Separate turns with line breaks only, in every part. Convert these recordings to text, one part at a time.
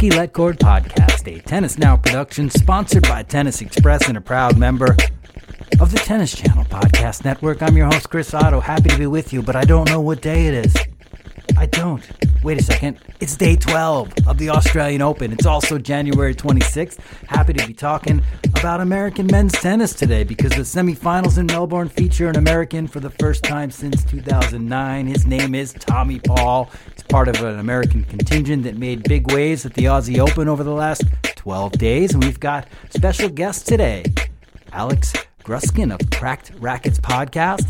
Hockey Let Cord Podcast, a Tennis Now production sponsored by Tennis Express and a proud member of the Tennis Channel Podcast Network. I'm your host, Chris Otto. Happy to be with you, but I don't know what day it is. I don't. Wait a second. It's day 12 of the Australian Open. It's also January 26th. Happy to be talking about American men's tennis today because the semifinals in Melbourne feature an American for the first time since 2009. His name is Tommy Paul. He's part of an American contingent that made big waves at the Aussie Open over the last 12 days. And we've got special guests today. Alex Gruskin of Cracked Racquets Podcast.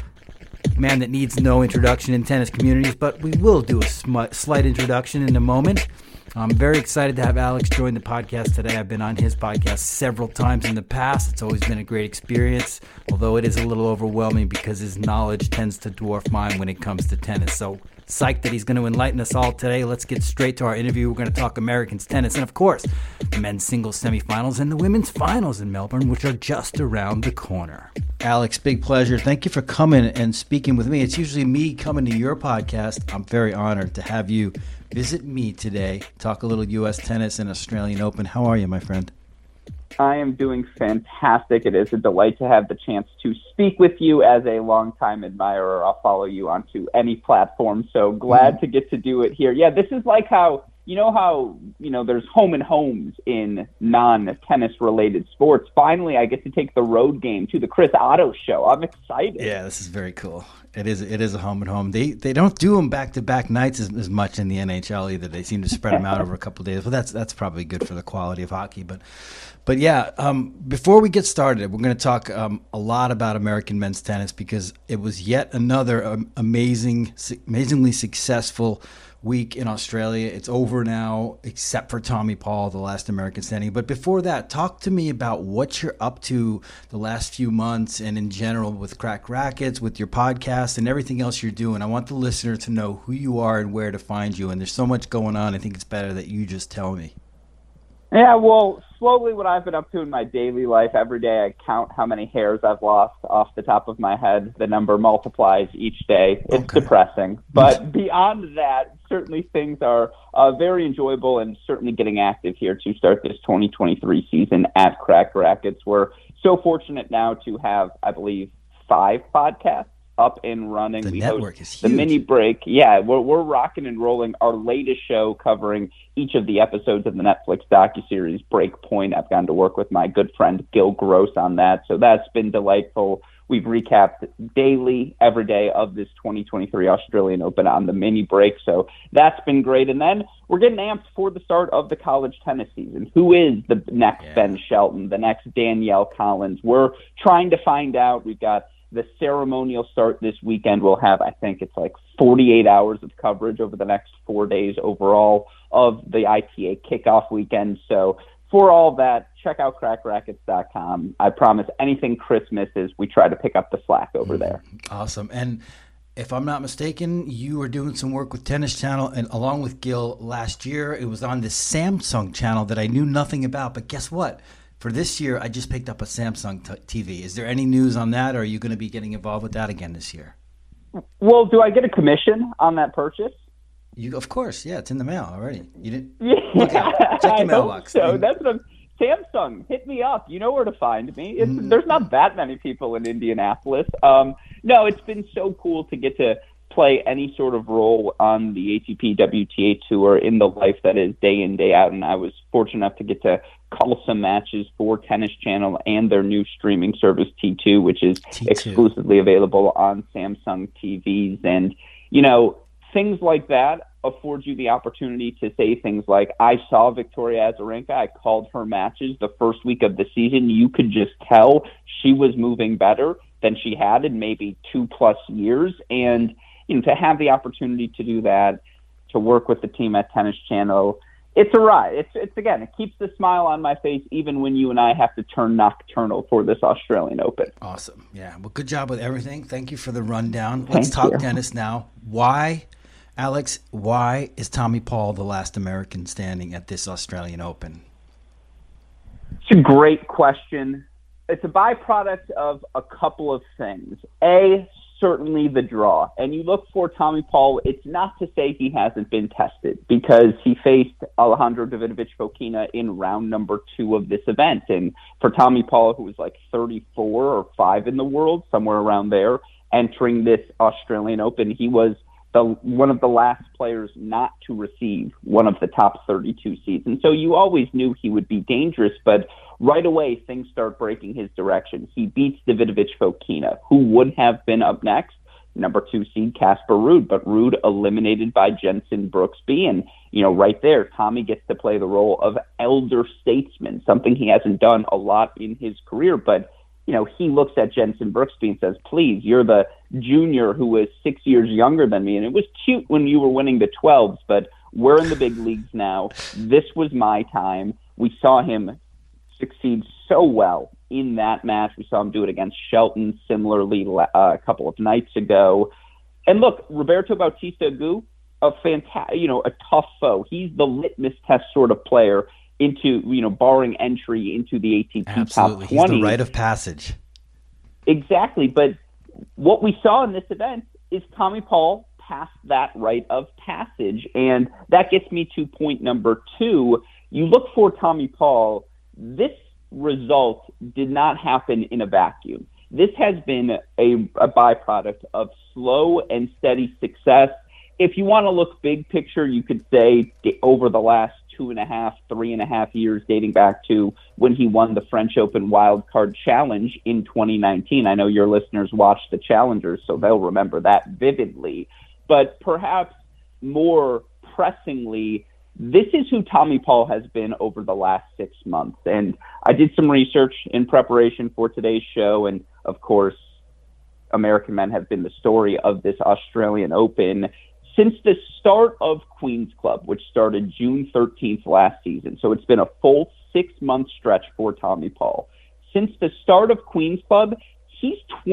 Man that needs no introduction in tennis communities, but we will do a slight introduction in a moment. I'm very excited to have Alex join the podcast today. I've been on his podcast several times in the past. It's always been a great experience, although it is a little overwhelming because his knowledge tends to dwarf mine when it comes to tennis. So psyched that he's going to enlighten us all today. Let's get straight to our interview. We're going to talk Americans tennis and, of course, the men's singles semifinals and the women's finals in Melbourne, which are just around the corner. Alex, big pleasure. Thank you for coming and speaking with me. It's usually me coming to your podcast. I'm very honored to have you visit me today, talk a little U.S. tennis and Australian Open. How are you, my friend?
I am doing fantastic. It is a delight to have the chance to speak with you as a longtime admirer. I'll follow you onto any platform, so glad to get to do it here. Yeah, this is like how there's home and homes in non-tennis related sports. Finally, I get to take the road game to the Chris Otto show. I'm excited.
Yeah, this is very cool. It is a home and home. They don't do them back-to-back nights as much in the NHL either. They seem to spread them out over a couple of days. Well, that's probably good for the quality of hockey. But yeah, before we get started, we're going to talk a lot about American men's tennis because it was yet another amazingly successful week in Australia. It's over now, except for Tommy Paul, the last American standing. But before that, talk to me about what you're up to the last few months and in general with Crack Racquets, with your podcast and everything else you're doing. I want the listener to know who you are and where to find you. And there's so much going on. I think it's better that you just tell me.
Yeah, well, slowly what I've been up to in my daily life, every day I count how many hairs I've lost off the top of my head. The number multiplies each day. It's depressing. But beyond that, certainly things are very enjoyable and certainly getting active here to start this 2023 season at Cracked Racquets. We're so fortunate now to have, I believe, 5 podcasts up and running.
The network is huge.
The mini break. Yeah, we're rocking and rolling. Our latest show covering each of the episodes of the Netflix docuseries Breakpoint. I've gotten to work with my good friend Gil Gross on that, so that's been delightful. We've recapped daily, every day of this 2023 Australian Open on the mini break, so that's been great. And then we're getting amped for the start of the college tennis season. Who is the next Ben Shelton, the next Danielle Collins? We're trying to find out. We've got the ceremonial start this weekend. We'll have, I think it's like 48 hours of coverage over the next 4 days overall of the ITA kickoff weekend. So for all that, check out crackrackets.com. I promise anything Chris misses, we try to pick up the slack over there.
Awesome. And if I'm not mistaken, you were doing some work with Tennis Channel and along with Gil last year. It was on the Samsung channel that I knew nothing about. But guess what? For this year, I just picked up a Samsung TV. Is there any news on that, or are you going to be getting involved with that again this year?
Well, do I get a commission on that purchase?
Of course, yeah. It's in the mail already. You didn't?
Yeah,
check your mailbox.
So that's what Samsung, hit me up. You know where to find me. There's not that many people in Indianapolis. No, it's been so cool to get to play any sort of role on the ATP WTA Tour in the life that is day in, day out. And I was fortunate enough to get to call some matches for Tennis Channel and their new streaming service T2, which is exclusively available on Samsung TVs. And, things like that afford you the opportunity to say things like, I saw Victoria Azarenka. I called her matches the first week of the season. You could just tell she was moving better than she had in maybe 2+ years. And, to have the opportunity to do that, to work with the team at Tennis Channel, it's a ride. It's again, it keeps the smile on my face even when you and I have to turn nocturnal for this Australian Open.
Awesome. Yeah. Well, good job with everything. Thank you for the rundown. Let's talk tennis now. Alex, why is Tommy Paul the last American standing at this Australian Open?
It's a great question. It's a byproduct of a couple of things. A, certainly the draw. And you look for Tommy Paul, it's not to say he hasn't been tested, because he faced Alejandro Davidovich Fokina in round number 2 of this event. And for Tommy Paul, who was like 34 or 5 in the world, somewhere around there, entering this Australian Open, he was one of the last players not to receive one of the top 32 seeds. And so you always knew he would be dangerous, but right away things start breaking his direction. He beats Davidovich Fokina, who would have been up next, number 2 seed Casper Ruud, but Ruud eliminated by Jenson Brooksby. And, right there, Tommy gets to play the role of elder statesman, something he hasn't done a lot in his career, but he looks at Jenson Brooksby and says, please, you're the junior who was 6 years younger than me. And it was cute when you were winning the 12s, but we're in the big leagues now. This was my time. We saw him succeed so well in that match. We saw him do it against Shelton similarly a couple of nights ago. And look, Roberto Bautista Agut, a tough foe. He's the litmus test sort of player into, barring entry into the ATP
Absolutely.
top 20.
He's the rite of passage.
Exactly. But what we saw in this event is Tommy Paul passed that rite of passage. And that gets me to point number 2. You look for Tommy Paul, this result did not happen in a vacuum. This has been a byproduct of slow and steady success. If you want to look big picture, you could say over the last 3.5 years, dating back to when he won the French Open Wildcard Challenge in 2019. I know your listeners watch the Challengers, so they'll remember that vividly. But perhaps more pressingly, this is who Tommy Paul has been over the last 6 months. And I did some research in preparation for today's show, and of course, American men have been the story of this Australian Open since the start of Queen's Club, which started June 13th last season. So it's been a full 6-month stretch for Tommy Paul. Since the start of Queen's Club, he's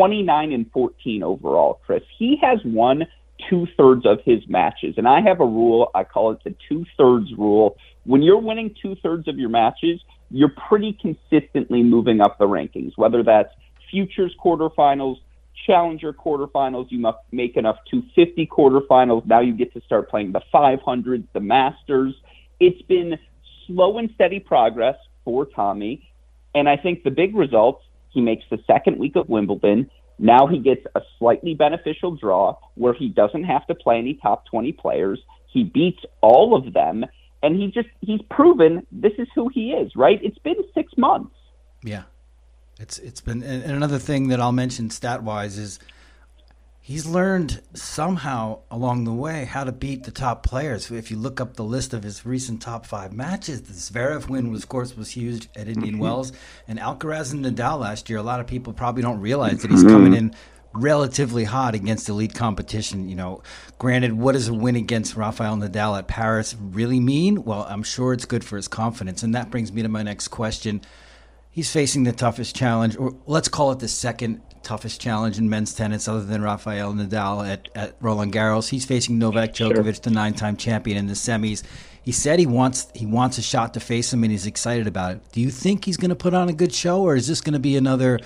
29-14 overall, Chris. He has won 2/3 of his matches. And I have a rule, I call it the 2/3 rule. When you're winning 2/3 of your matches, you're pretty consistently moving up the rankings, whether that's Futures quarterfinals, Challenger quarterfinals, you must make enough 250 quarterfinals. Now you get to start playing the 500s, the Masters. It's been slow and steady progress for Tommy. And I think the big results, he makes the second week of Wimbledon. Now he gets a slightly beneficial draw where he doesn't have to play any top 20 players. He beats all of them. And he's proven this is who he is, right? It's been 6 months.
Yeah. It's been, and another thing that I'll mention stat-wise is he's learned somehow along the way how to beat the top players. If you look up the list of his recent top 5 matches, the Zverev win, of course, was huge at Indian Wells. And Alcaraz and Nadal last year, a lot of people probably don't realize that he's coming in relatively hot against elite competition. Granted, what does a win against Rafael Nadal at Paris really mean? Well, I'm sure it's good for his confidence. And that brings me to my next question. He's facing the toughest challenge, or let's call it the second toughest challenge in men's tennis other than Rafael Nadal at Roland Garros. He's facing Novak Djokovic, the 9-time champion, in the semis. He said he wants a shot to face him, and he's excited about it. Do you think he's going to put on a good show, or is this going to be another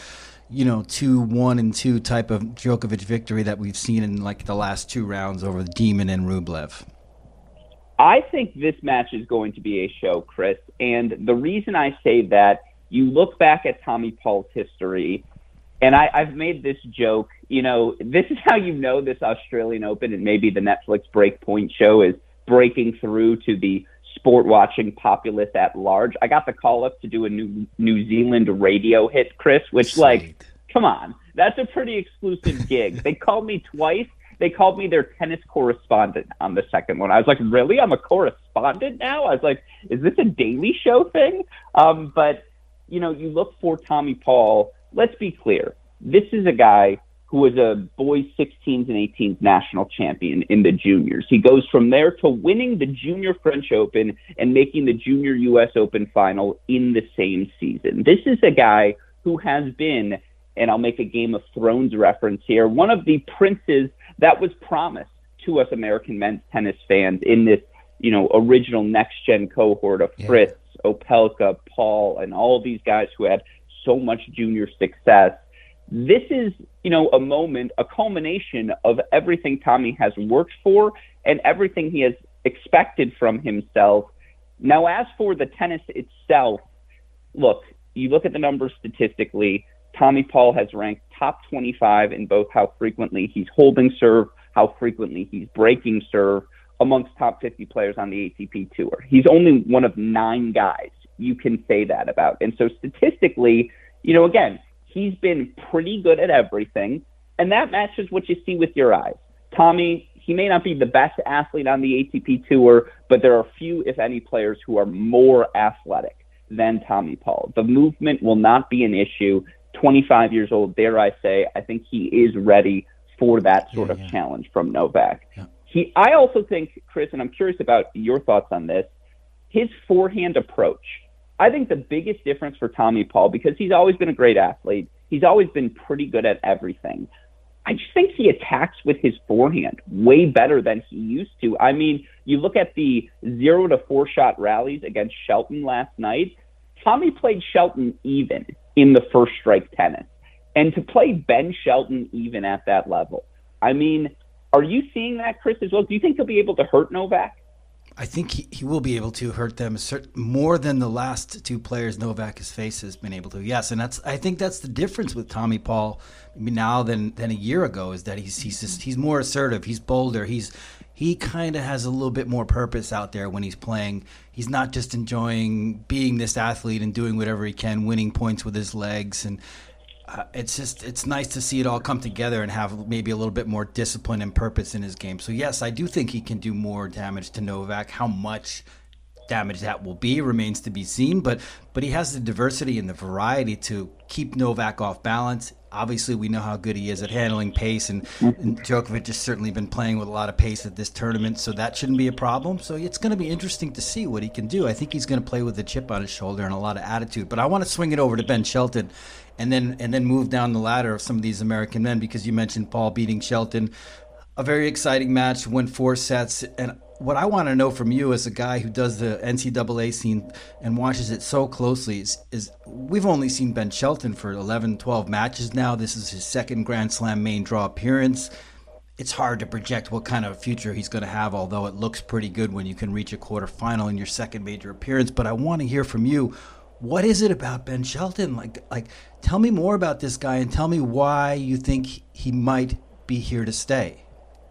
2-1-2 type of Djokovic victory that we've seen in like the last 2 rounds over Demon and Rublev?
I think this match is going to be a show, Chris. And the reason I say that, you look back at Tommy Paul's history, and I've made this joke, this is how this Australian Open and maybe the Netflix Breakpoint show is breaking through to the sport-watching populace at large. I got the call up to do a New Zealand radio hit, Chris, which,
Sweet.
come on, that's a pretty exclusive gig. They called me twice. They called me their tennis correspondent on the second one. I was like, really? I'm a correspondent now? I was like, is this a Daily Show thing? But you look for Tommy Paul. Let's be clear. This is a guy who was a boys 16s and 18s national champion in the juniors. He goes from there to winning the Junior French Open and making the Junior U.S. Open final in the same season. This is a guy who has been, and I'll make a Game of Thrones reference here, one of the princes that was promised to us American men's tennis fans in this, original next-gen cohort of Fritz, Opelka, Paul, and all these guys who had so much junior success. This is, a moment, a culmination of everything Tommy has worked for and everything he has expected from himself. Now, as for the tennis itself, look, you look at the numbers statistically, Tommy Paul has ranked top 25 in both how frequently he's holding serve, how frequently he's breaking serve amongst top 50 players on the ATP Tour. He's only one of 9 guys you can say that about. And so statistically, again, he's been pretty good at everything, and that matches what you see with your eyes. Tommy, he may not be the best athlete on the ATP Tour, but there are few, if any, players who are more athletic than Tommy Paul. The movement will not be an issue. 25 years old, dare I say, I think he is ready for that sort of challenge from Novak. Yeah. I also think, Chris, and I'm curious about your thoughts on this, his forehand approach. I think the biggest difference for Tommy Paul, because he's always been a great athlete, he's always been pretty good at everything. I just think he attacks with his forehand way better than he used to. I mean, you look at the 0-4 shot rallies against Shelton last night, Tommy played Shelton even in the first strike tennis. And to play Ben Shelton even at that level, I mean, are you seeing that, Chris, as well? Do you think he'll be able to hurt Novak?
I think he will be able to hurt them more than the last 2 players Novak has faced has been able to. Yes, and I think that's the difference with Tommy Paul now than a year ago, is that he's more assertive, he's bolder, he kind of has a little bit more purpose out there when he's playing. He's not just enjoying being this athlete and doing whatever he can, winning points with his legs, and it's nice to see it all come together and have maybe a little bit more discipline and purpose in his game. So yes, I do think he can do more damage to Novak. How much damage that will be remains to be seen, but he has the diversity and the variety to keep Novak off balance. Obviously, we know how good he is at handling pace, and Djokovic has certainly been playing with a lot of pace at this tournament, so that shouldn't be a problem. So it's going to be interesting to see what he can do. I think he's going to play with a chip on his shoulder and a lot of attitude. But I want to swing it over to Ben Shelton and then move down the ladder of some of these American men, because you mentioned Paul beating Shelton. A very exciting match, went 4 sets. And what I want to know from you, as a guy who does the NCAA scene and watches it so closely, is we've only seen Ben Shelton for 11, 12 matches now. This is his second Grand Slam main draw appearance. It's hard to project what kind of future he's going to have, although it looks pretty good when you can reach a quarterfinal in your second major appearance. But I want to hear from you. What is it about Ben Shelton? Like, tell me more about this guy and tell me why you think he might be here to stay.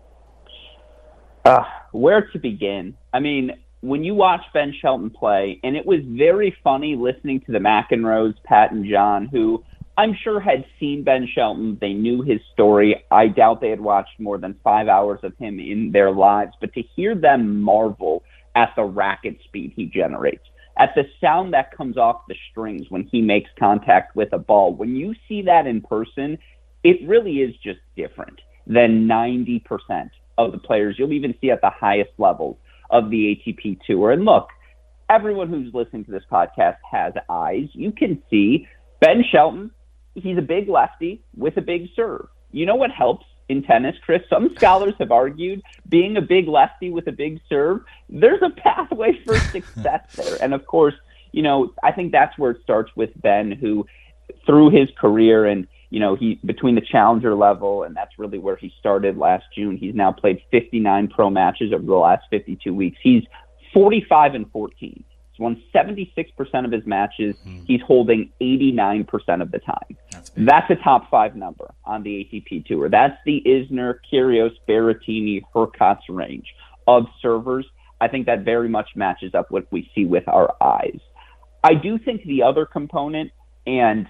Where to begin? I mean, when you watch Ben Shelton play, and it was very funny listening to the McEnroes, Pat and John, who I'm sure had seen Ben Shelton. They knew his story. I doubt they had watched more than 5 hours of him in their lives. But to hear them marvel at the racket speed he generates, at the sound that comes off the strings when he makes contact with a ball, when you see that in person, it really is just different than 90% of the players you'll even see at the highest levels of the ATP Tour. And look, everyone who's listening to this podcast has eyes. You can see Ben Shelton, he's a big lefty with a big serve. You know what helps in tennis, Chris? Some scholars have argued being a big lefty with a big serve, there's a pathway for success there. And of course, I think that's where it starts with Ben, who through his career and he between the challenger level, and that's really where he started last June. He's now played 59 pro matches over the last 52 weeks. He's 45-14. He's won 76% of his matches. He's holding 89% of the time. That's a top 5 number on the ATP Tour. That's the Isner, Kyrgios, Berrettini, Hurkacz range of servers. I think that very much matches up what we see with our eyes. I do think the other component, and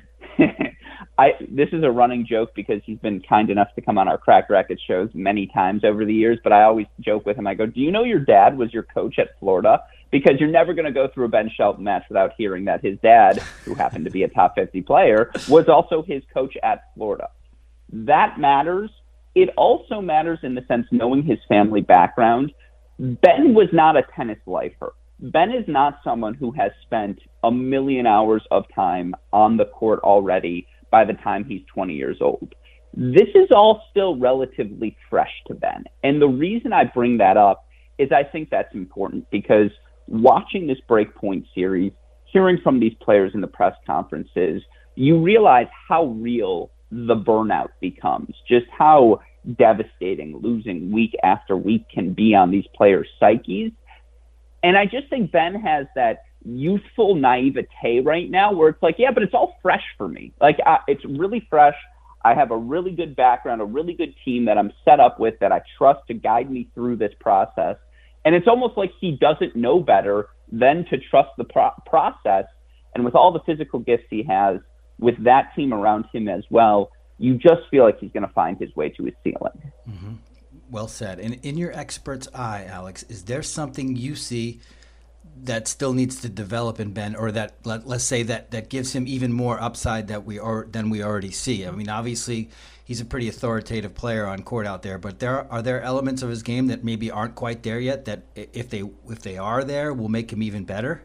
this is a running joke because he's been kind enough to come on our Cracked Racquets shows many times over the years, but I always joke with him. I go, do you know your dad was your coach at Florida? Because you're never going to go through a Ben Shelton match without hearing that his dad, who happened to be a top 50 player, was also his coach at Florida. That matters. It also matters in the sense knowing his family background. Ben was not a tennis lifer. Ben is not someone who has spent 1 million hours of time on the court already by the time he's 20 years old. This is all still relatively fresh to Ben. And the reason I bring that up is I think that's important because watching this Breakpoint series, hearing from these players in the press conferences, you realize how real the burnout becomes, just how devastating losing week after week can be on these players' psyches. And I just think Ben has that youthful naivete right now where it's like, yeah, but it's all fresh for me. Like, it's really fresh. I have a really good background, a really good team that I'm set up with that I trust to guide me through this process. And it's almost like he doesn't know better than to trust the process. And with all the physical gifts he has, with that team around him as well, you just feel like he's going to find his way to his ceiling.
Mm-hmm. Well said. And in your expert's eye, Alex, is there something you see that still needs to develop in Ben, or that let's say that gives him even more upside than we already see? I mean, obviously he's a pretty authoritative player on court out there, but are there elements of his game that maybe aren't quite there yet that if they are there will make him even better?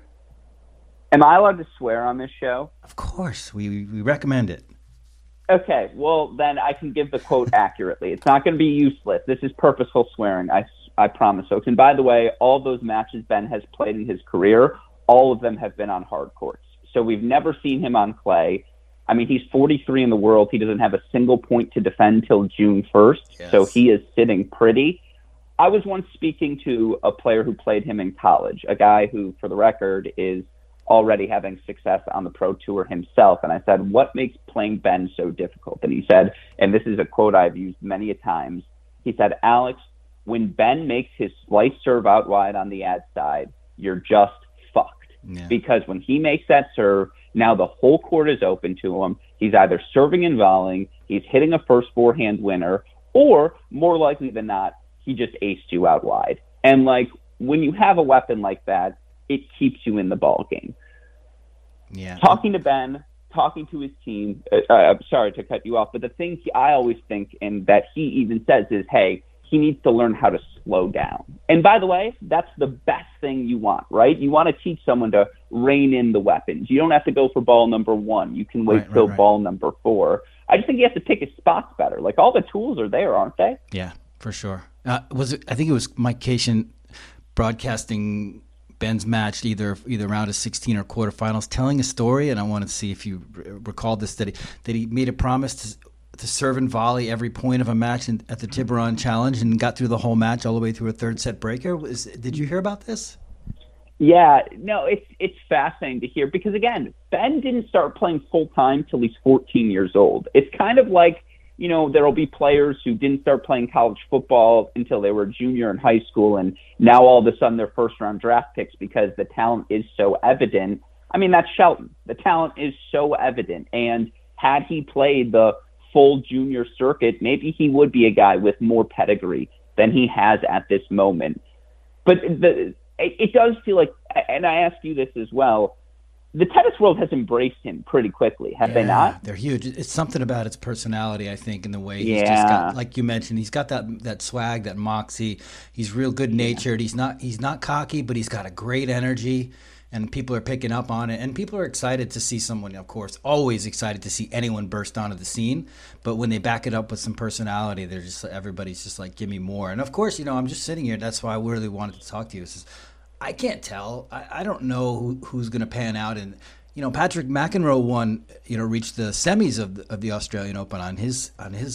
Am I allowed to swear on this show?
Of course, we recommend it.
Okay, well then I can give the quote accurately. It's not going to be useless. This is purposeful swearing. I promise, folks. And by the way, all those matches Ben has played in his career, all of them have been on hard courts. So we've never seen him on clay. I mean, he's 43 in the world. He doesn't have a single point to defend till June 1st. Yes. So he is sitting pretty. I was once speaking to a player who played him in college, a guy who, for the record, is already having success on the pro tour himself. And I said, what makes playing Ben so difficult? And he said, and this is a quote I've used many a times, he said, Alex, when Ben makes his slice serve out wide on the ad side, you're just fucked. Yeah. Because when he makes that serve, now the whole court is open to him. He's either serving and volleying, he's hitting a first forehand winner, or more likely than not, he just aced you out wide. And like, when you have a weapon like that, it keeps you in the ball game. Yeah. Talking to Ben, talking to his team, I'm sorry to cut you off, but the thing I always think, and that he even says is, hey, he needs to learn how to slow down. And by the way, that's the best thing you want, right? You want to teach someone to rein in the weapons. You don't have to go for ball number 1. You can wait till ball number 4. I just think you have to pick his spots better. Like, all the tools are there, aren't they?
Yeah, for sure. I think it was Mike Cation broadcasting Ben's match, either round of 16 or quarterfinals, telling a story, and I want to see if you recall this, that he made a promise to serve and volley every point of a match at the Tiburon Challenge, and got through the whole match all the way through a third set breaker. Did you hear about this?
Yeah, no, it's fascinating to hear because, again, Ben didn't start playing full-time till he's 14 years old. It's kind of like, you know, there will be players who didn't start playing college football until they were a junior in high school, and now all of a sudden they're first-round draft picks because the talent is so evident. I mean, that's Shelton. The talent is so evident, and had he played the full junior circuit, maybe he would be a guy with more pedigree than he has at this moment. But it does feel like, and I ask you this as well, the tennis world has embraced him pretty quickly, have they not?
They're huge. It's something about his personality, I think, in the way he's just got, like you mentioned, he's got that swag, that moxie. He's real good-natured. He's not cocky, but he's got a great energy, and people are picking up on it. And people are excited to see someone, of course, always excited to see anyone burst onto the scene. But when they back it up with some personality, everybody's just like, give me more. And of course, you know, I'm just sitting here. That's why I really wanted to talk to you. I can't tell. I don't know who's going to pan out. And, you know, Patrick McEnroe reached the semis of the Australian Open on his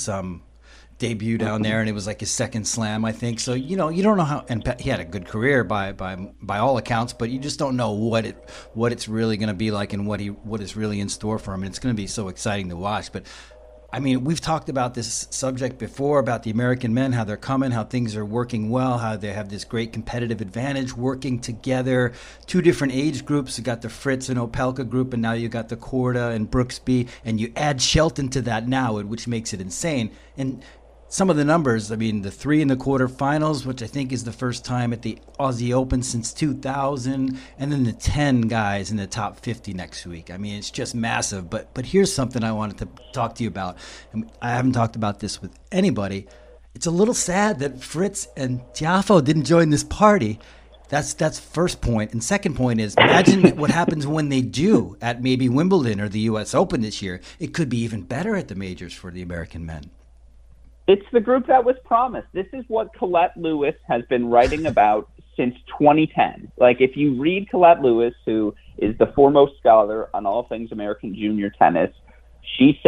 debut down there, and it was like his second slam, I think. So, you know, you don't know how, and he had a good career by all accounts, but you just don't know what it's really going to be like and what is really in store for him. And it's going to be so exciting to watch. But I mean, we've talked about this subject before, about the American men, how they're coming, how things are working well, how they have this great competitive advantage working together. 2 different age groups. You got the Fritz and Opelka group, and now you got the Korda and Brooksby, and you add Shelton to that now, which makes it insane. And some of the numbers, I mean, the 3 in the quarterfinals, which I think is the first time at the Aussie Open since 2000, and then the 10 guys in the top 50 next week. I mean, it's just massive. But here's something I wanted to talk to you about. And I haven't talked about this with anybody. It's a little sad that Fritz and Tiafoe didn't join this party. That's first point. And second point is, imagine what happens when they do at maybe Wimbledon or the U.S. Open this year. It could be even better at the majors for the American men.
It's the group that was promised. This is what Colette Lewis has been writing about since 2010. Like, if you read Colette Lewis, who is the foremost scholar on all things American junior tennis, she said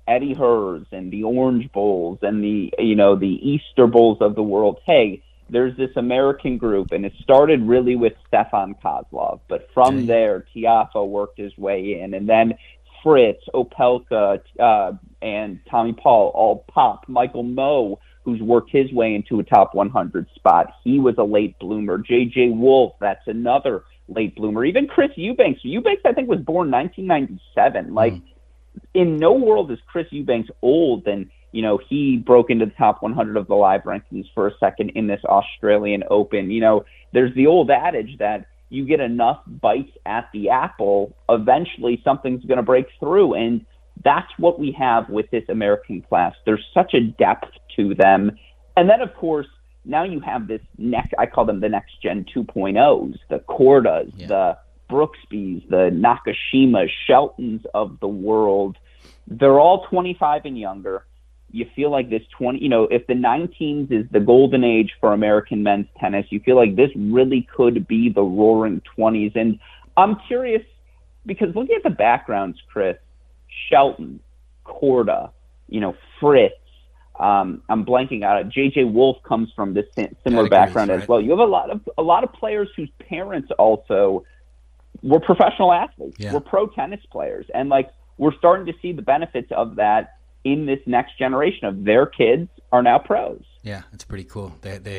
Eddie Hers and the Orange Bowls and the Easter Bowls of the world. Hey, there's this American group, and it started really with Stefan Kozlov, but from there, Tiafoe worked his way in, and then Fritz, Opelka, and Tommy Paul all popped. Michael Moe, who's worked his way into a top 100 spot, he was a late bloomer. J.J. Wolf, that's another late bloomer. Even Chris Eubanks. Eubanks, I think, was born 1997. Like, in no world is Chris Eubanks old, and he broke into the top 100 of the live rankings for a second in this Australian Open. There's the old adage that you get enough bites at the apple, eventually something's going to break through, and that's what we have with this American class. There's such a depth to them. And then, of course, now you have this I call them the next gen 2.0s, the Kordas, the Brooksbys, the Nakashimas, Sheltons of the world. They're all 25 and younger. You feel like this if the 19s is the golden age for American men's tennis, you feel like this really could be the roaring 20s. And I'm curious, because looking at the backgrounds, Chris, Shelton, Korda, Fritz, I'm blanking out. J.J. Wolf comes from this similar background as well. You have a lot of players whose parents also were professional athletes, were pro tennis players, and we're starting to see the benefits of that in this next generation of their kids are now pros.
Yeah, it's pretty cool.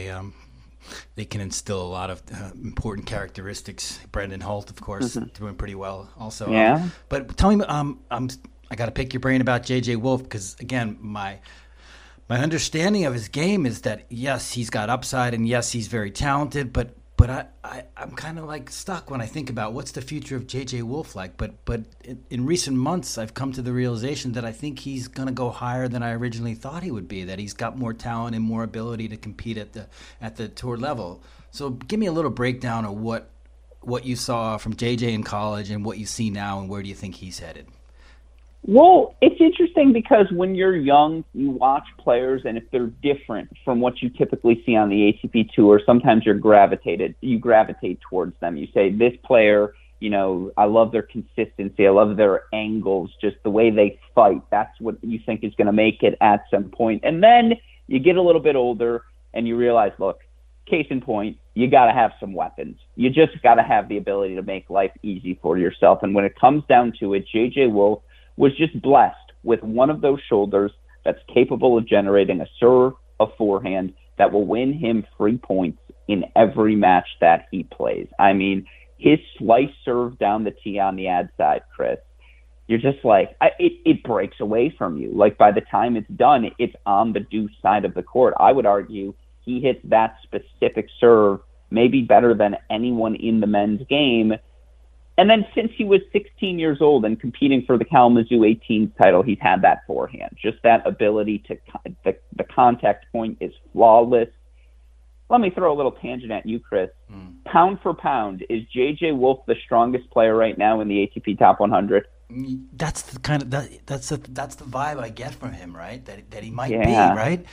They can instill a lot of important characteristics. Brendan Holt, of course, doing pretty well also.
Yeah.
But tell me, I got to pick your brain about J.J. Wolf, because again, my understanding of his game is that yes, he's got upside, and yes, he's very talented, but I'm kind of stuck when I think about what's the future of J.J. Wolf like. But in recent months, I've come to the realization that I think he's going to go higher than I originally thought he would be, that he's got more talent and more ability to compete at the tour level. So give me a little breakdown of what you saw from J.J. in college and what you see now, and where do you think he's headed?
Well, it's interesting because when you're young, you watch players, and if they're different from what you typically see on the ATP Tour, sometimes you gravitate towards them. You say, this player, I love their consistency, I love their angles, just the way they fight. That's what you think is going to make it at some point. And then you get a little bit older, and you realize, look, case in point, you got to have some weapons. You just got to have the ability to make life easy for yourself. And when it comes down to it, J.J. Wolf was just blessed with one of those shoulders that's capable of generating a serve, a forehand that will win him free points in every match that he plays. I mean, his slice serve down the tee on the ad side, Chris, you're just it breaks away from you. By the time it's done, it's on the deuce side of the court. I would argue he hits that specific serve maybe better than anyone in the men's game. And then since he was 16 years old and competing for the Kalamazoo 18s title, he's had that forehand. Just that ability to the contact point is flawless. Let me throw a little tangent at you, Chris. Pound for pound, is J.J. Wolf the strongest player right now in the ATP Top 100?
That's the that's the vibe I get from him, right? That he might be, right?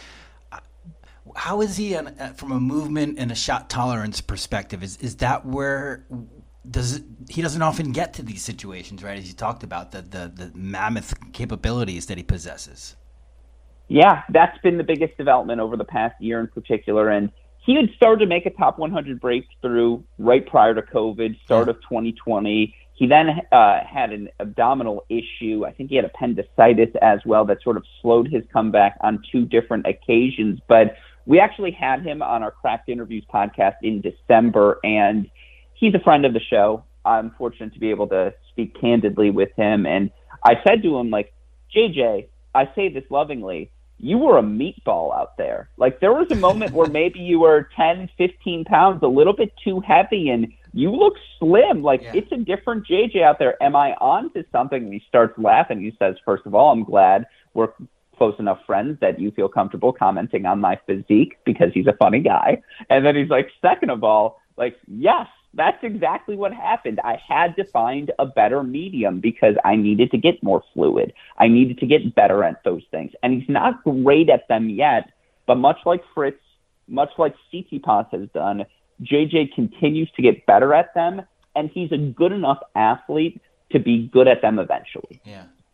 How is he from a movement and a shot tolerance perspective? Is that where he doesn't often get to these situations, right? As you talked about, the mammoth capabilities that he possesses.
Yeah, that's been the biggest development over the past year in particular. And he had started to make a top 100 breakthrough right prior to COVID, start of 2020. He then had an abdominal issue. I think he had appendicitis as well that sort of slowed his comeback on two different occasions. But we actually had him on our Cracked Interviews podcast in December, and he's a friend of the show. I'm fortunate to be able to speak candidly with him. And I said to him, JJ, I say this lovingly, you were a meatball out there. There was a moment where maybe you were 10, 15 pounds, a little bit too heavy, and you look slim. It's a different JJ out there. Am I on to something? And he starts laughing. He says, first of all, I'm glad we're close enough friends that you feel comfortable commenting on my physique, because he's a funny guy. And then he's like, second of all, yes, that's exactly what happened. I had to find a better medium because I needed to get more fluid. I needed to get better at those things. And he's not great at them yet, but much like Fritz, much like Tsitsipas has done, JJ continues to get better at them, and he's a good enough athlete to be good at them eventually.
Yeah.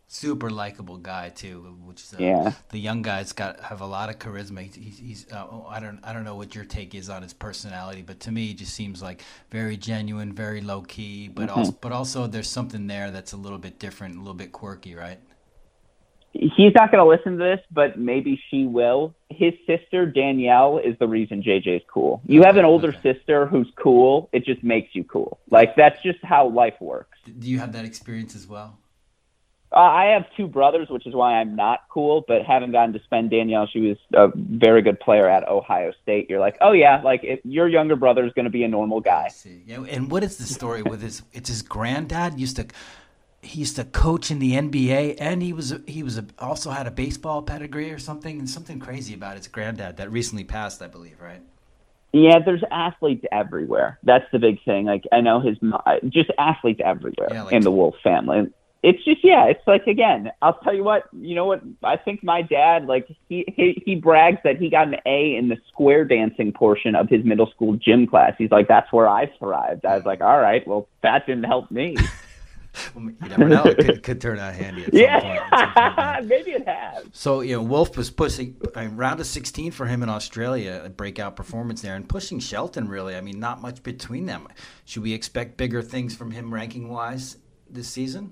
Super likable guy too, which is
Yeah.
the young guys have a lot of charisma. He's I don't know what your take is on his personality, but to me, he just seems like very genuine, very low key, but also there's something there that's a little bit different, a little bit quirky, right?
He's not going to listen to this, but maybe she will. His sister, Danielle, is the reason JJ's cool. You have an older sister who's cool. It just makes you cool. Like, that's just how life works.
Do you have that experience as well?
I have two brothers, which is why I'm not cool, but haven't gotten to spend Danielle. She was a very good player at Ohio State. You're like, oh, yeah, like if your younger brother is going to be a normal guy.
I see. Yeah, and what is the story with his granddad? He used to coach in the NBA, and he also had a baseball pedigree or something, and something crazy about his granddad that recently passed, I believe, right?
Yeah, there's athletes everywhere. That's the big thing. Like, I know just athletes everywhere in the Wolf family. It's just, it's like, again, I'll tell you what, I think my dad, like, he brags that he got an A in the square dancing portion of his middle school gym class. He's like, that's where I thrived. I was like, all right, well, that didn't help me.
Well, you never know. It could turn out handy at some point.
Maybe it has.
So, Wolf was pushing round of 16 for him in Australia, a breakout performance there, and pushing Shelton, really. I mean, not much between them. Should we expect bigger things from him ranking-wise this season?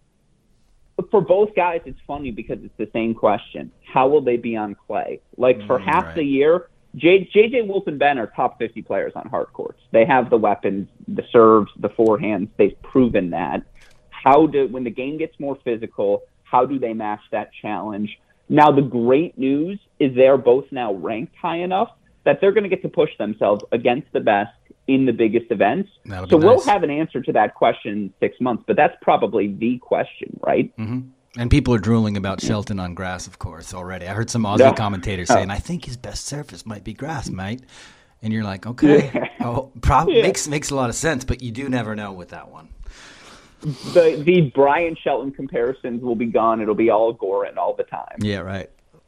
For both guys, it's funny because it's the same question. How will they be on clay? Like, for half the year, JJ Wolf and Ben are top 50 players on hard courts. They have the weapons, the serves, the forehands. They've proven that. When the game gets more physical, how do they match that challenge? Now, the great news is they're both now ranked high enough that they're going to get to push themselves against the best in the biggest events. So we'll have an answer to that question in 6 months, but that's probably the question, right?
Mm-hmm. And people are drooling about Shelton on grass, of course, already. I heard some Aussie commentators saying, I think his best surface might be grass, mate. And you're like, okay. Makes a lot of sense, but you do never know with that one.
The Brian Shelton comparisons will be gone. It'll be all Goran all the time.
Yeah, right.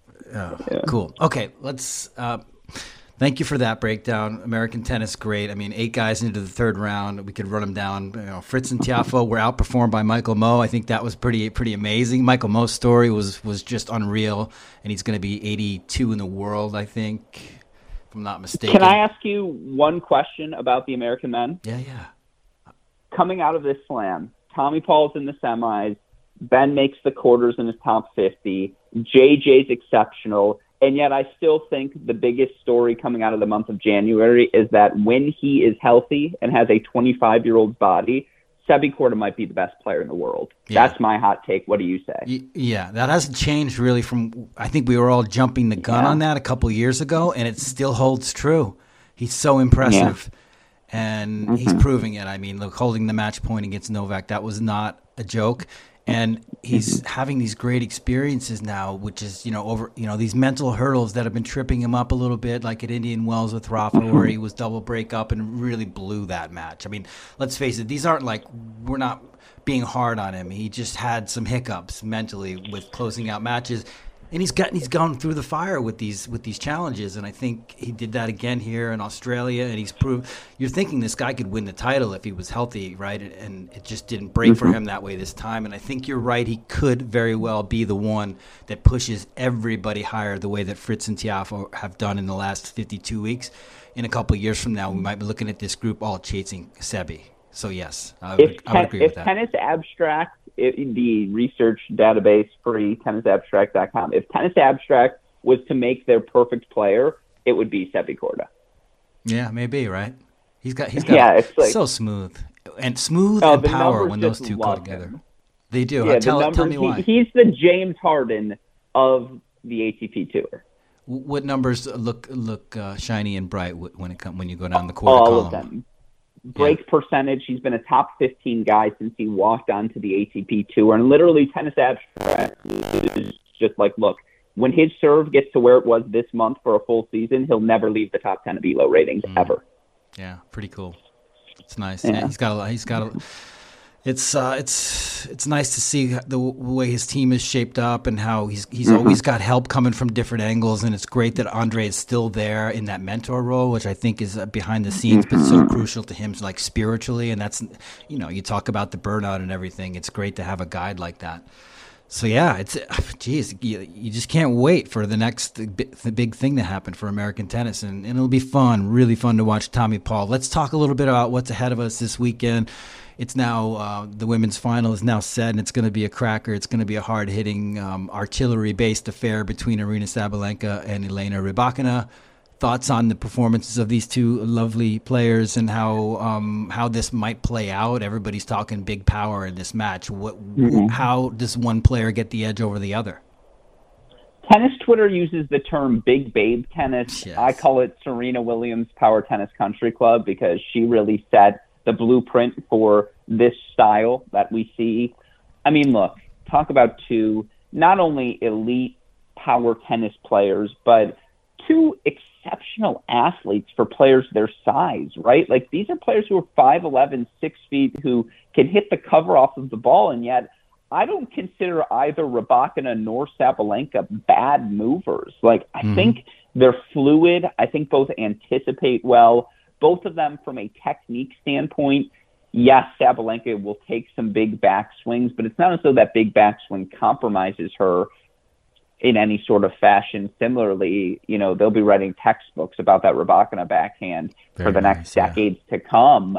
Cool. Okay, let's thank you for that breakdown. American tennis, great. I mean, 8 guys into the third round. We could run them down. Fritz and Tiafoe were outperformed by Michael Mmoh. I think that was pretty amazing. Michael Mmoh's story was just unreal, and he's going to be 82 in the world, I think, if I'm not mistaken.
Can I ask you one question about the American men?
Yeah.
Coming out of this slam, Tommy Paul's in the semis. Ben makes the quarters in his top 50. JJ's exceptional. And yet I still think the biggest story coming out of the month of January is that when he is healthy and has a 25-year-old body, Sebi Korda might be the best player in the world. Yeah. That's my hot take. What do you say?
Yeah, that hasn't changed really from – I think we were all jumping the gun on that a couple of years ago, and it still holds true. He's so impressive. Yeah. And he's proving it. I mean, look, holding the match point against Novak, that was not a joke. And he's having these great experiences now, which is, these mental hurdles that have been tripping him up a little bit, like at Indian Wells with Rafa, where he was double break up and really blew that match. I mean, let's face it, these aren't we're not being hard on him. He just had some hiccups mentally with closing out matches. And he's gone through the fire with these challenges, and I think he did that again here in Australia. And he's proved. You're thinking this guy could win the title if he was healthy, right? And it just didn't break for him that way this time. And I think you're right; he could very well be the one that pushes everybody higher, the way that Fritz and Tiafoe have done in the last 52 weeks. In a couple of years from now, we might be looking at this group all chasing Sebi. So yes, I would agree with that.
If Tennis Abstract, the research database, free, tennisabstract.com, if Tennis Abstract was to make their perfect player, it would be Sebi Korda.
Yeah, maybe, right? He's got it's like, so smooth and power when those two go together. Him. They do.
Yeah,
tell me why.
He's the James Harden of the ATP Tour.
What numbers look shiny and bright when you go down the quarter
column?
All
of them. Break percentage, he's been a top 15 guy since he walked onto the ATP Tour. And literally, Tennis Abstract is just like, look, when his serve gets to where it was this month for a full season, he'll never leave the top 10 of ELO ratings ever.
Yeah, pretty cool. It's nice. Yeah, he's got a. It's nice to see the way his team is shaped up and how he's always got help coming from different angles, and it's great that Andre is still there in that mentor role, which I think is behind the scenes but so crucial to him, like spiritually. And that's, you talk about the burnout and everything. It's great to have a guide like that. So yeah, geez, you just can't wait for the big thing to happen for American tennis, and it'll be fun, really fun to watch Tommy Paul. Let's talk a little bit about what's ahead of us this weekend. It's now the women's final is now set, and it's going to be a cracker. It's going to be a hard-hitting, artillery-based affair between Aryna Sabalenka and Elena Rybakina. Thoughts on the performances of these two lovely players and how this might play out? Everybody's talking big power in this match. How does one player get the edge over the other?
Tennis Twitter uses the term big babe tennis.
Yes.
I call it Serena Williams Power Tennis Country Club because she really set the blueprint for this style that we see. I mean, look, talk about two not only elite power tennis players, but two exceptional athletes for players their size, right? Like, these are players who are 5'11", 6 feet, who can hit the cover off of the ball, and yet I don't consider either Rybakina nor Sabalenka bad movers. Like, I think they're fluid. I think both anticipate well. Both of them, from a technique standpoint, yes, Sabalenka will take some big backswings, but it's not as though that big backswing compromises her in any sort of fashion. Similarly, they'll be writing textbooks about that Rybakina backhand for the next decades to come.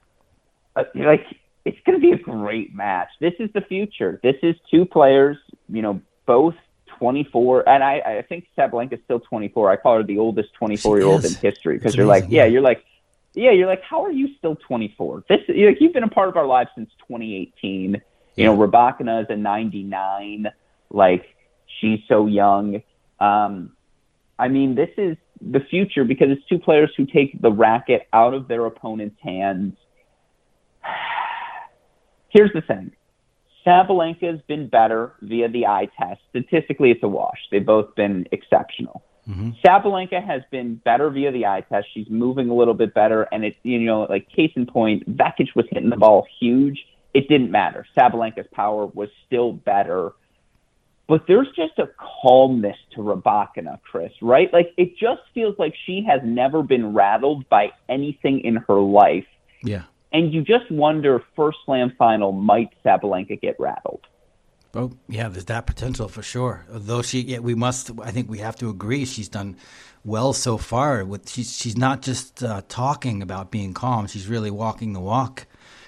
It's going to be a great match. This is the future. This is two players, both 24, and I think Sabalenka's still 24. I call her the oldest 24-year-old in history, because you're like, how are you still 24? You've been a part of our lives since 2018. Rybakina is a 99. She's so young. I mean, this is the future because it's two players who take the racket out of their opponent's hands. Here's the thing. Sabalenka's been better via the eye test. Statistically, it's a wash. They've both been exceptional. Sabalenka has been better via the eye test. She's moving a little bit better. And it's, case in point, Vekic was hitting the ball huge. It didn't matter. Sabalenka's power was still better. But there's just a calmness to Rybakina, Chris, right? It just feels like she has never been rattled by anything in her life.
Yeah.
And you just wonder, first Slam final, might Sabalenka get rattled?
Oh, yeah, there's that potential for sure. Although I think we have to agree, she's done well so far. She's not just talking about being calm, she's really walking the walk.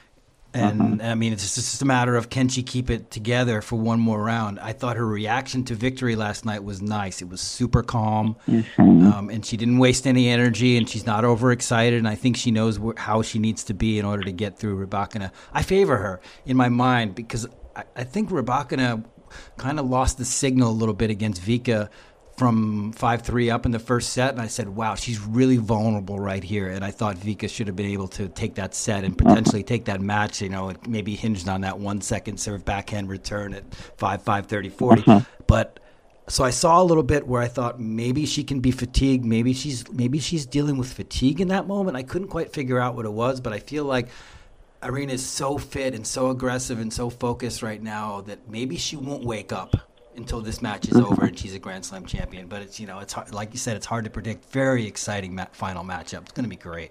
And I mean, it's just a matter of, can she keep it together for one more round? I thought her reaction to victory last night was nice. It was super calm, and she didn't waste any energy, and she's not overexcited. And I think she knows how she needs to be in order to get through Rybakina. I favor her in my mind because I think Rybakina kind of lost the signal a little bit against Vika from 5-3 up in the first set, and I said, wow, she's really vulnerable right here. And I thought Vika should have been able to take that set and potentially take that match. It maybe hinged on that 1 second serve backhand return at 5-5, 30-40. But so I saw a little bit where I thought maybe she can be fatigued. Maybe she's dealing with fatigue in that moment. I couldn't quite figure out what it was, but I feel like Aryna is so fit and so aggressive and so focused right now that maybe she won't wake up until this match is over and she's a Grand Slam champion. But it's it's hard, like you said, it's hard to predict. Very exciting final matchup. It's going to be great.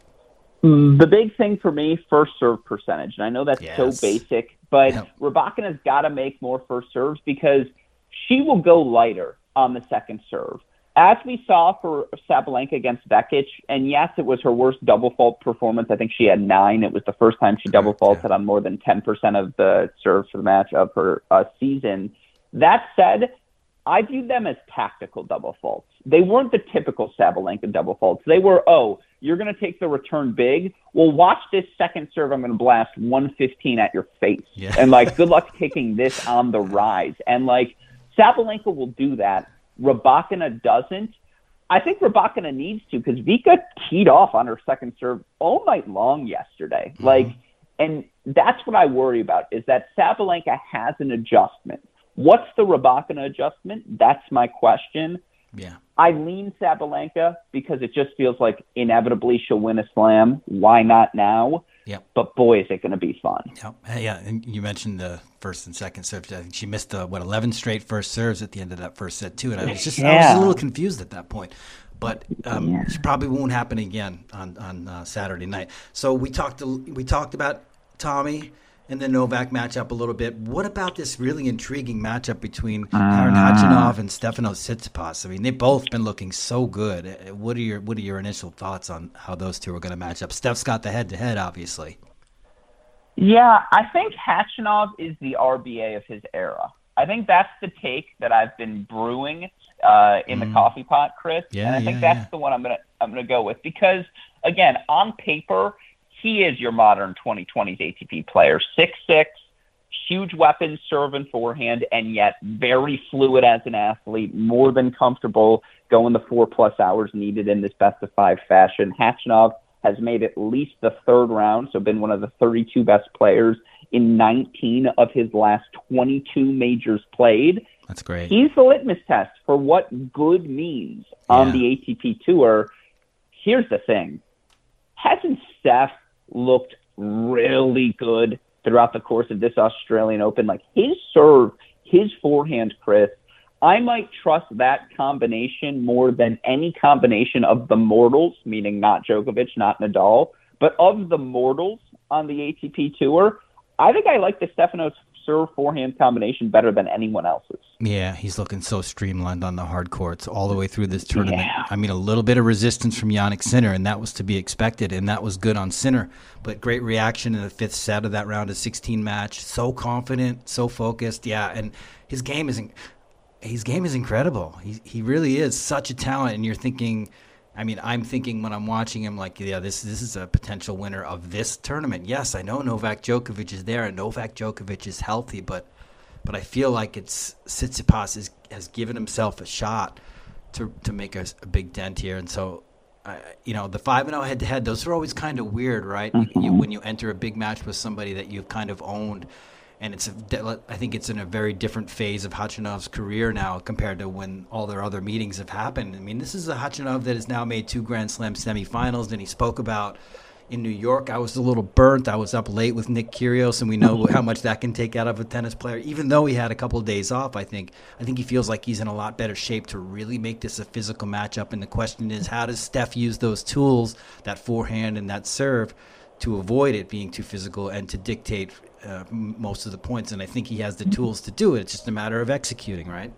The big thing for me, first serve percentage. And I know that's so basic, but Rybakina's got to make more first serves because she will go lighter on the second serve. As we saw for Sabalenka against Vekic, and yes, it was her worst double fault performance. I think she had 9. It was the first time she double faulted on more than 10% of the serves for the match of her season. That said, I viewed them as tactical double faults. They weren't the typical Sabalenka double faults. They were, you're going to take the return big? Well, watch this second serve. I'm going to blast 115 at your face. Yeah. And, good luck taking this on the rise. And, Sabalenka will do that. Rybakina doesn't. I think Rybakina needs to because Vika teed off on her second serve all night long yesterday. And that's what I worry about is that Sabalenka has an adjustment. What's the Rybakina adjustment? That's my question.
Yeah.
I lean Sabalenka because it just feels like inevitably she'll win a slam. Why not now?
Yep.
But boy, is it going to be fun.
Yep. Yeah, and you mentioned the first and second serves. I think she missed 11 straight first serves at the end of that first set too, and I was a little confused at that point. But it probably won't happen again on Saturday night. So we talked about Tommy in the Novak matchup a little bit. What about this really intriguing matchup between Aaron Khachanov and Stefanos Tsitsipas? I mean, they've both been looking so good. What are your initial thoughts on how those two are going to match up? Steph's got the head-to-head, obviously.
Yeah, I think Khachanov is the RBA of his era. I think that's the take that I've been brewing in the coffee pot, Chris.
Yeah,
and I think that's the one I'm gonna go with because, again, on paper, he is your modern 2020s ATP player. 6'6", huge weapons, serve and forehand, and yet very fluid as an athlete, more than comfortable going the 4+ hours needed in this best-of-5 fashion. Khachanov has made at least the third round, so been one of the 32 best players in 19 of his last 22 majors played.
That's great.
He's the litmus test for what good means on the ATP Tour. Here's the thing. Hasn't Steph looked really good throughout the course of this Australian Open? Like, his serve, his forehand, Chris, I might trust that combination more than any combination of the mortals, meaning not Djokovic, not Nadal, but of the mortals on the ATP Tour. I think I like the Stefanos serve forehand combination better than anyone else's.
Yeah, he's looking so streamlined on the hard courts all the way through this tournament.
Yeah.
I mean, a little bit of resistance from Jannik Sinner, and that was to be expected, and that was good on Sinner. But great reaction in the fifth set of that round of 16 match. So confident, so focused. Yeah, and his game is incredible. He really is such a talent, and you're thinking. I mean, I'm thinking when I'm watching him, like, yeah, this is a potential winner of this tournament. Yes, I know Novak Djokovic is there, and Novak Djokovic is healthy, but I feel like Tsitsipas has given himself a shot to make a big dent here. And so, the 5-0 head-to-head, those are always kind of weird, right?
Mm-hmm.
When you enter a big match with somebody that you've kind of owned. And I think it's in a very different phase of Khachanov's career now compared to when all their other meetings have happened. I mean, this is a Khachanov that has now made 2 Grand Slam semifinals. And he spoke about in New York, I was a little burnt. I was up late with Nick Kyrgios, and we know how much that can take out of a tennis player. Even though he had a couple of days off, I think he feels like he's in a lot better shape to really make this a physical matchup. And the question is, how does Steph use those tools, that forehand and that serve, to avoid it being too physical and to dictate most of the points? And I think he has the tools to do it. It's just a matter of executing, right?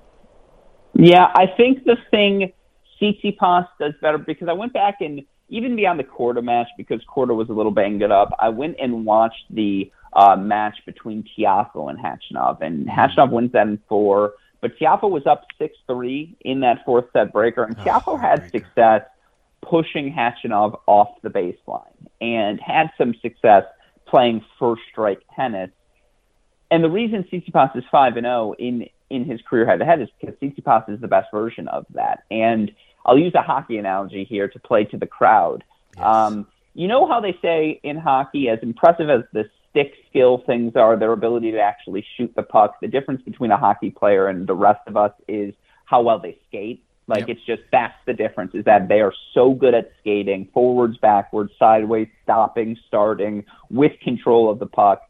Yeah, I think the thing Tsitsipas does better, because I went back and even beyond the Korda match, because Korda was a little banged up, I went and watched the match between Tiafoe and Khachanov. And Khachanov wins that in 4, but Tiafoe was up 6-3 in that 4th set breaker. And Tiafoe had success pushing Khachanov off the baseline and had some success playing first strike tennis. And the reason Tsitsipas is 5-0 in his career head-to-head is because Tsitsipas is the best version of that. And I'll use a hockey analogy here to play to the crowd.
Yes.
You know how they say in hockey, as impressive as the stick skill things are, their ability to actually shoot the puck, the difference between a hockey player and the rest of us is how well they skate. Like, It's just, that's the difference, is that they are so good at skating, forwards, backwards, sideways, stopping, starting, with control of the puck.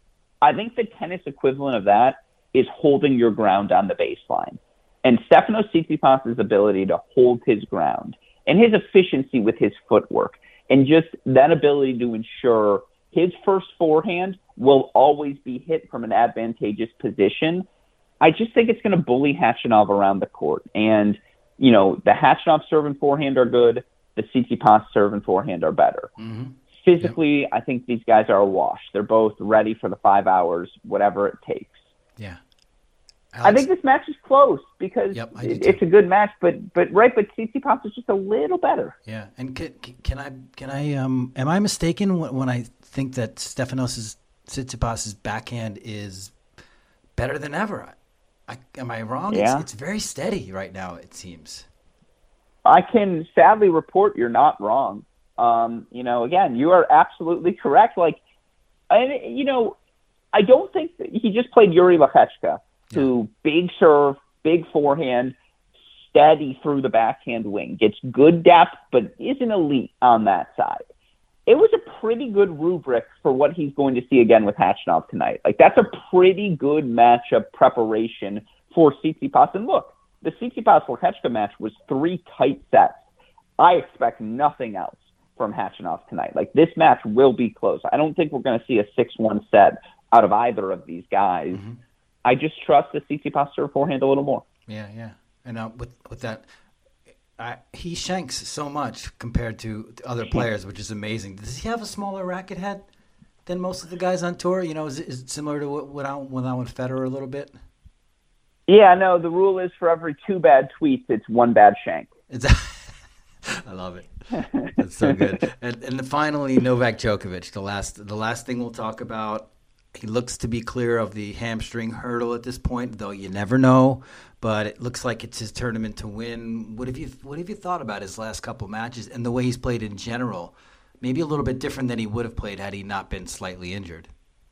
I think the tennis equivalent of that is holding your ground on the baseline. And Stefanos Tsitsipas' ability to hold his ground and his efficiency with his footwork and just that ability to ensure his first forehand will always be hit from an advantageous position, I just think it's going to bully Khachanov around the court. And the Khachanov serve and forehand are good. The Tsitsipas serve and forehand are better.
Mm-hmm.
Physically, I think these guys are awash. They're both ready for the 5 hours, whatever it takes.
Yeah.
Alex, I think this match is close because it's a good match, but Tsitsipas is just a little better.
Yeah. And can I am I mistaken when I think that Stefanos Tsitsipas' backhand is better than ever? Am I wrong?
Yeah.
It's very steady right now, it seems.
I can sadly report you're not wrong. Again, you are absolutely correct. I don't think that he just played Yuri Lechechka, who big serve, big forehand, steady through the backhand wing, gets good depth, but isn't elite on that side. It was a pretty good rubric for what he's going to see again with Khachanov tonight. That's a pretty good matchup preparation for Tsitsipas. And look, the Tsitsipas-Lechechka match was 3 tight sets. I expect nothing else from Khachanov tonight. This match will be close. I don't think we're going to see a 6-1 set out of either of these guys.
Mm-hmm.
I just trust the Tsitsipas serve forehand a little more.
Yeah. And with that, he shanks so much compared to other players, which is amazing. Does he have a smaller racket head than most of the guys on tour? Is it similar to what I went Federer a little bit?
Yeah, no, the rule is for every 2 bad tweets, it's 1 bad shank.
I love it. That's so good. And finally, Novak Djokovic, the last thing we'll talk about. He looks to be clear of the hamstring hurdle at this point, though you never know. But it looks like it's his tournament to win. What have you thought about his last couple matches and the way he's played in general? Maybe a little bit different than he would have played had he not been slightly injured.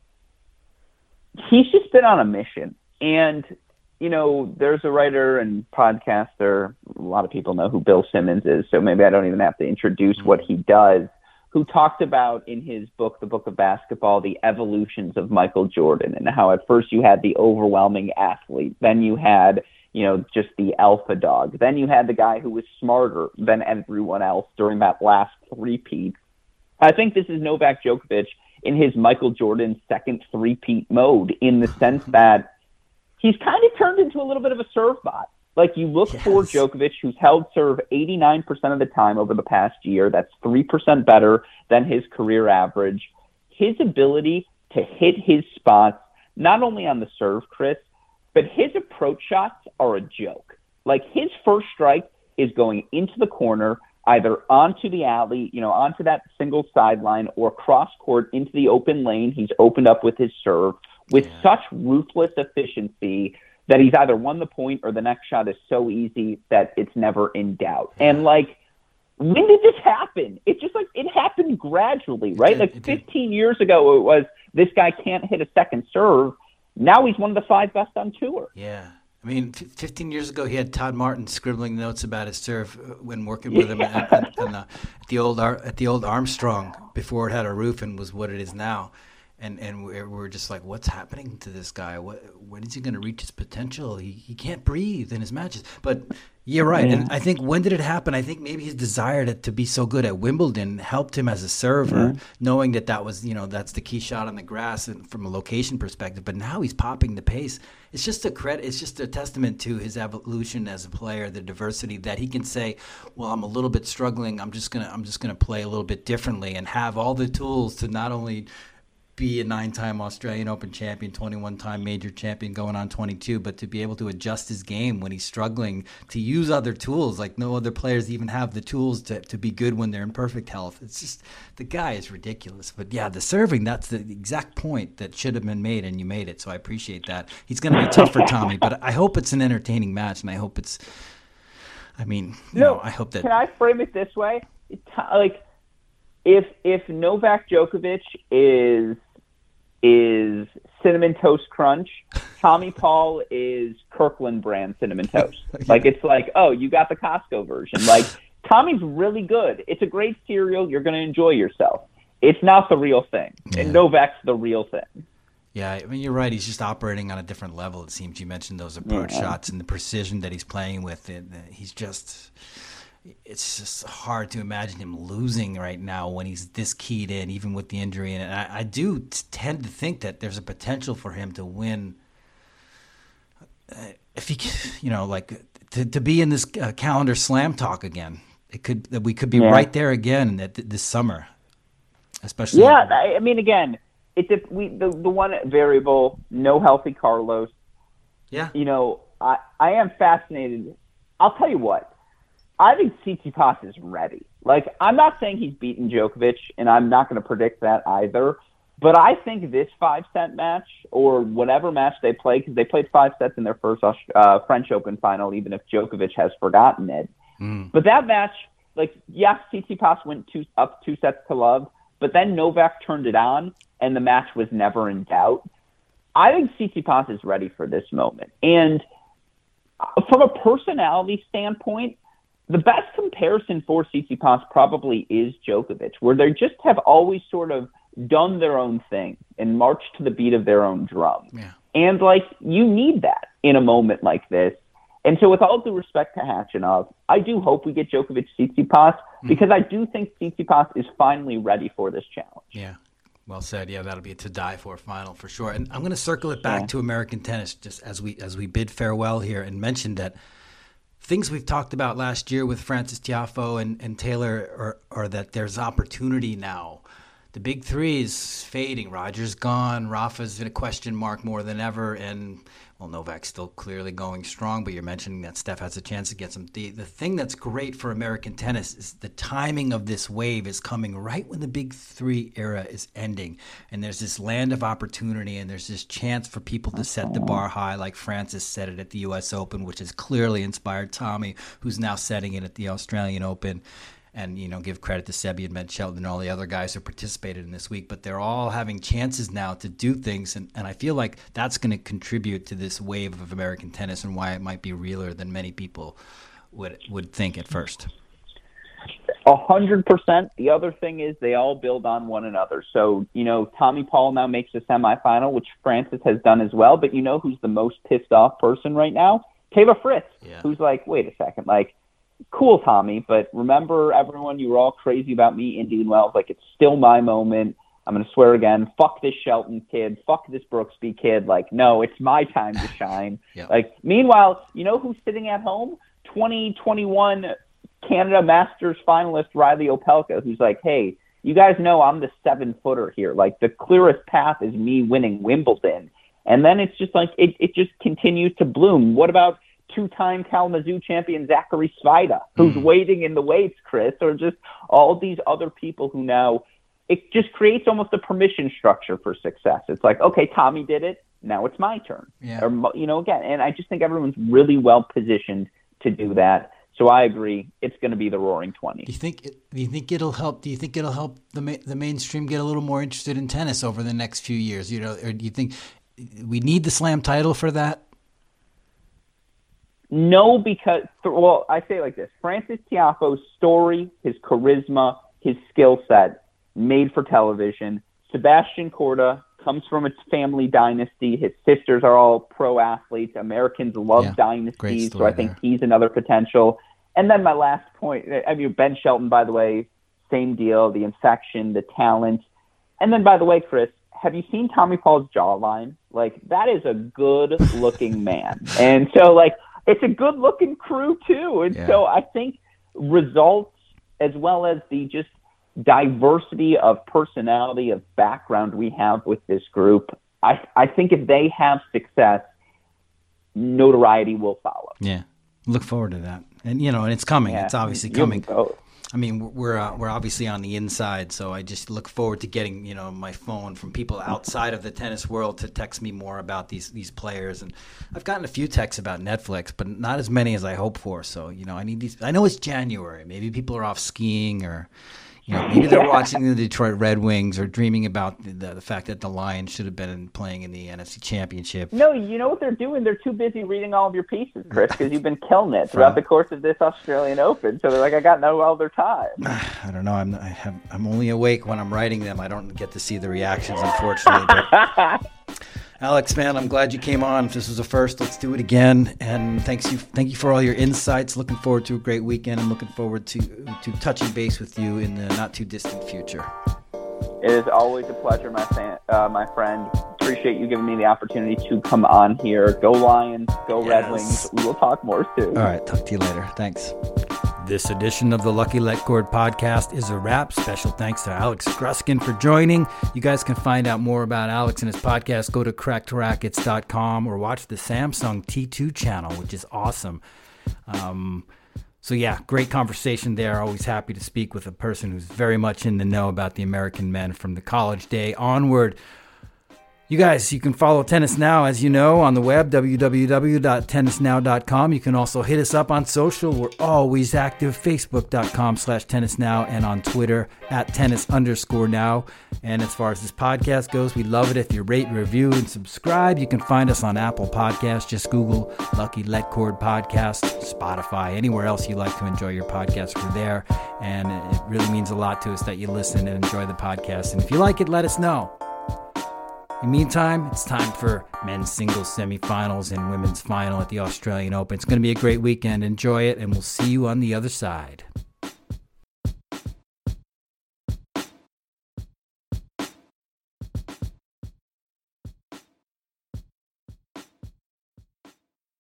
He's just been on a mission. And, there's a writer and podcaster, a lot of people know who Bill Simmons is, so maybe I don't even have to introduce what he does, who talked about in his book, The Book of Basketball, the evolutions of Michael Jordan and how at first you had the overwhelming athlete, then you had, just the alpha dog, then you had the guy who was smarter than everyone else during that last three-peat. I think this is Novak Djokovic in his Michael Jordan second three-peat mode, in the sense that he's kind of turned into a little bit of a serve bot. Like, you look for Djokovic, who's held serve 89% of the time over the past year. That's 3% better than his career average. His ability to hit his spots, not only on the serve, Chris, but his approach shots are a joke. Like, his first strike is going into the corner, either onto the alley, onto that single sideline, or cross court into the open lane. He's opened up with his serve with such ruthless efficiency that he's either won the point or the next shot is so easy that it's never in doubt. And, when did this happen? It's just it happened gradually, right? 15 years ago, it was this guy can't hit a second serve. Now he's one of the 5 best on tour.
Yeah. I mean, 15 years ago, he had Todd Martin scribbling notes about his serve when working with him at the old Armstrong before it had a roof and was what it is now. And we're just like, what's happening to this guy? When is he going to reach his potential? He can't breathe in his matches. But you're right. Yeah. And I think, when did it happen? I think maybe his desire to be so good at Wimbledon helped him as a server, knowing that was, that's the key shot on the grass and from a location perspective. But now he's popping the pace. It's just a credit. It's just a testament to his evolution as a player, the diversity that he can say, well, I'm a little bit struggling. I'm just gonna play a little bit differently and have all the tools to not only be a 9-time Australian Open champion, 21-time major champion going on 22, but to be able to adjust his game when he's struggling, to use other tools. Like, no other players even have the tools to be good when they're in perfect health. It's just, the guy is ridiculous. But yeah, the serving, that's the exact point that should have been made, and you made it, so I appreciate that. He's going to be tough for Tommy, but I hope it's an entertaining match, and I hope it's, I hope that...
Can I frame it this way? If Novak Djokovic is Cinnamon Toast Crunch, Tommy Paul is Kirkland brand Cinnamon Toast. You got the Costco version. Tommy's really good. It's a great cereal. You're going to enjoy yourself. It's not the real thing. Yeah. And Novak's the real thing.
Yeah, I mean, you're right. He's just operating on a different level, it seems. You mentioned those approach shots and the precision that he's playing with. It's just hard to imagine him losing right now when he's this keyed in, even with the injury. And I do tend to think that there's a potential for him to win if he, to be in this calendar slam talk again. We could be right there again this summer, especially.
Yeah, I mean, again, it's the one variable, no healthy Carlos.
Yeah.
I am fascinated. I'll tell you what. I think Tsitsipas is ready. I'm not saying he's beaten Djokovic, and I'm not going to predict that either. But I think this 5-set match, or whatever match they play, because they played 5 sets in their first French Open final, even if Djokovic has forgotten it. But that match, yes, Tsitsipas went up 2 sets to love, but then Novak turned it on, and the match was never in doubt. I think Tsitsipas is ready for this moment. And from a personality standpoint, the best comparison for Tsitsipas probably is Djokovic, where they just have always sort of done their own thing and marched to the beat of their own drum.
Yeah.
And, you need that in a moment like this. And so with all due respect to Khachanov, I do hope we get Djokovic Tsitsipas because I do think Tsitsipas is finally ready for this challenge.
Yeah. Well said. Yeah, that'll be a to die for final for sure. And I'm going to circle it back to American tennis just as we bid farewell here and mention that things we've talked about last year with Frances Tiafoe and Taylor are that there's opportunity now. The big three is fading. Roger's gone. Rafa's in a question mark more than ever. And, well, Novak's still clearly going strong, but you're mentioning that Steph has a chance to get some. The thing that's great for American tennis is the timing of this wave is coming right when the big three era is ending. And there's this land of opportunity, and there's this chance for people to set the bar high, like Frances set it at the U.S. Open, which has clearly inspired Tommy, who's now setting it at the Australian Open. And, give credit to Sebi and Ben Shelton and all the other guys who participated in this week. But they're all having chances now to do things. And I feel like that's going to contribute to this wave of American tennis and why it might be realer than many people would think at first.
100%. The other thing is they all build on one another. So, Tommy Paul now makes the semifinal, which Frances has done as well. But who's the most pissed off person right now? Taylor Fritz, who's like, wait a second, cool, Tommy, but remember, everyone, you were all crazy about me, Indian Wells. It's still my moment. I'm going to swear again. Fuck this Shelton kid. Fuck this Brooksby kid. No, it's my time to shine. Yep. Meanwhile, who's sitting at home? 2021 Canada Masters finalist Riley Opelka, who's like, hey, you guys know I'm the 7-footer here. The clearest path is me winning Wimbledon. And then it's just it just continues to bloom. What about two-time Kalamazoo champion Zachary Svida, who's waiting in the weights, Chris, or just all these other people who now, it just creates almost a permission structure for success. It's like, okay, Tommy did it, now it's my turn. Yeah. Or, again, and I just think everyone's really well positioned to do that. So I agree, it's going to be the Roaring 20.
Do you think it'll help? Do you think it'll help the mainstream get a little more interested in tennis over the next few years? Or do you think we need the Slam title for that?
No, because, I say it like this. Frances Tiafoe's story, his charisma, his skill set, made for television. Sebastian Korda comes from a family dynasty. His sisters are all pro athletes. Americans love dynasties, so I think he's another potential. And then my last point, Ben Shelton, by the way, same deal, the infection, the talent. And then, by the way, Chris, have you seen Tommy Paul's jawline? That is a good-looking man. And so, it's a good-looking crew, too. And so I think results, as well as the just diversity of personality, of background we have with this group, I think if they have success, notoriety will follow.
Yeah. Look forward to that. And, and it's coming. Yeah. It's obviously coming. We're obviously on the inside, so I just look forward to getting, my phone from people outside of the tennis world to text me more about these players. And I've gotten a few texts about Netflix, but not as many as I hope for. So, I need these. I know it's January. Maybe people are off skiing or, maybe they're watching the Detroit Red Wings or dreaming about the fact that the Lions should have been playing in the NFC Championship.
No, you know what they're doing? They're too busy reading all of your pieces, Chris, because you've been killing it throughout the course of this Australian Open. So they're like, I got no other time.
I don't know. I'm only awake when I'm writing them. I don't get to see the reactions, unfortunately. But Alex, man, I'm glad you came on. If this was a first, let's do it again. And thank you for all your insights. Looking forward to a great weekend and looking forward to touching base with you in the not too distant future.
It is always a pleasure, my friend. Appreciate you giving me the opportunity to come on here. Go Lions, go Red Wings. We will talk more soon.
All right, talk to you later. Thanks. This edition of the Lucky Let Cord podcast is a wrap. Special thanks to Alex Gruskin for joining. You guys can find out more about Alex and his podcast. Go to crackedrackets.com or watch the Samsung T2 channel, which is awesome. So yeah, great conversation there. Always happy to speak with a person who's very much in the know about the American men from the college day onward. You guys, you can follow Tennis Now, as you know, on the web, www.tennisnow.com. You can also hit us up on social. We're always active, facebook.com/tennisnow, and on Twitter @tennis_now. And as far as this podcast goes, we love it if you rate, review, and subscribe. You can find us on Apple Podcasts. Just Google Lucky Let Cord Podcast, Spotify, anywhere else you like to enjoy your podcast. We're there. And it really means a lot to us that you listen and enjoy the podcast. And if you like it, let us know. In the meantime, it's time for men's singles semifinals and women's final at the Australian Open. It's going to be a great weekend. Enjoy it, and we'll see you on the other side.